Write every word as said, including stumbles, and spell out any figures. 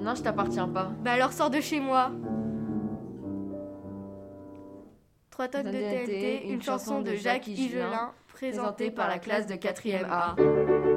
Non, je t'appartiens pas. Bah alors sors de chez moi. Trois toques de T N T, une chanson de Jacques Higelin, présentée par la classe de quatrième A.